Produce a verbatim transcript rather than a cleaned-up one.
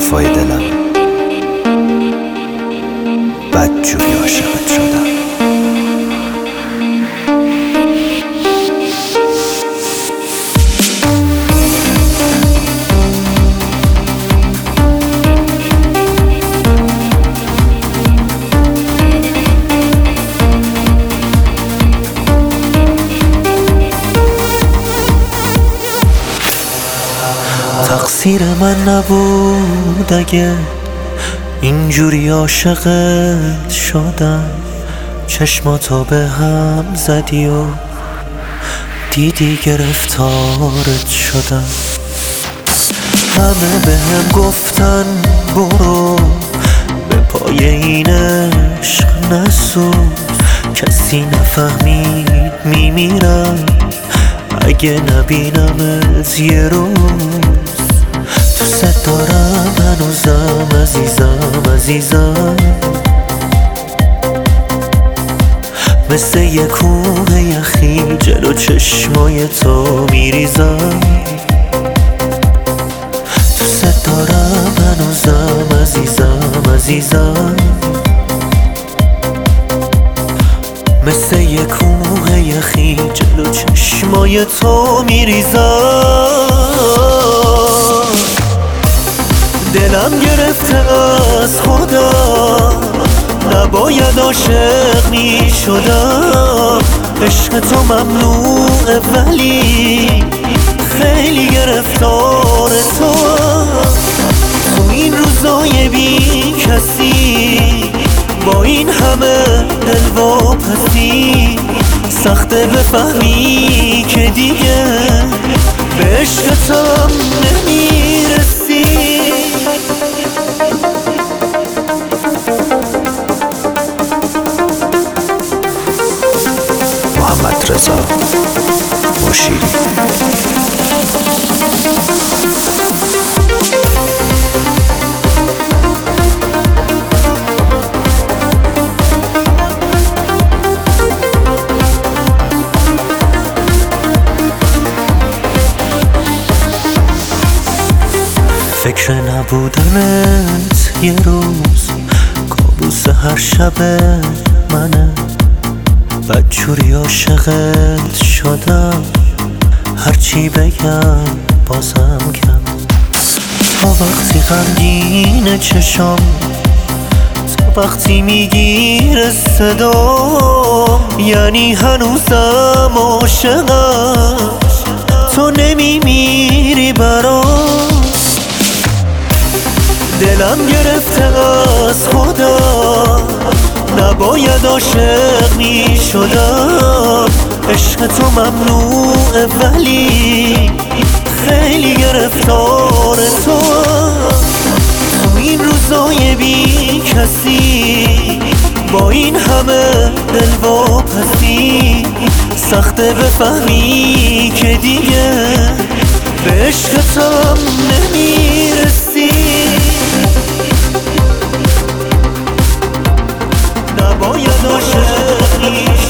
حرفای دلم، بدجوری عاشقت شدم. تقصیر من نبود اگه اینجوری عاشقت شدم. چشماتو به هم زدی و دیدی گرفتارت شدم. همه به هم گفتن برو به پای این عشق نسوز، کسی نفهمید میمیرم اگه نبینمت یه روز. دوست دارم هنوزم عزیزم عزیزم، مثل یه کوه یخی جلو چشمای تو میریزم. دوست دارم هنوزم عزیزم عزیزم، مثل یه کوه یخی جلو چشمای تو میریزم. دلم گرفته از خودم، نباید عاشق می شدم. عشق تو ممنوعه ولی خیلی گرفتار تو. تو این روزای بی کسی با این همه دلواپسی، سخته بفهمی که دیگه به عشقتم نمیرسی. محمد رضا مشیری. فکر نبودنت یه روز کابوس هر شب منه. بدجوری عاشقت شدم، هرچی بگم بازم کم. تا وقتی غمگین چشم، تا وقتی میگیره صدام، یعنی هنوزم عاشقم، تو نمیمیری برام. دلم گرفته از خودم، نباید عاشق می شدم. عشق تو ممنوعه ولی خیلی گرفتار تو. تو این روزای بی کسی با این همه دلواپسی، سخته بفهمی که دیگه به عشقتم نمیرسی. نباید عاشق می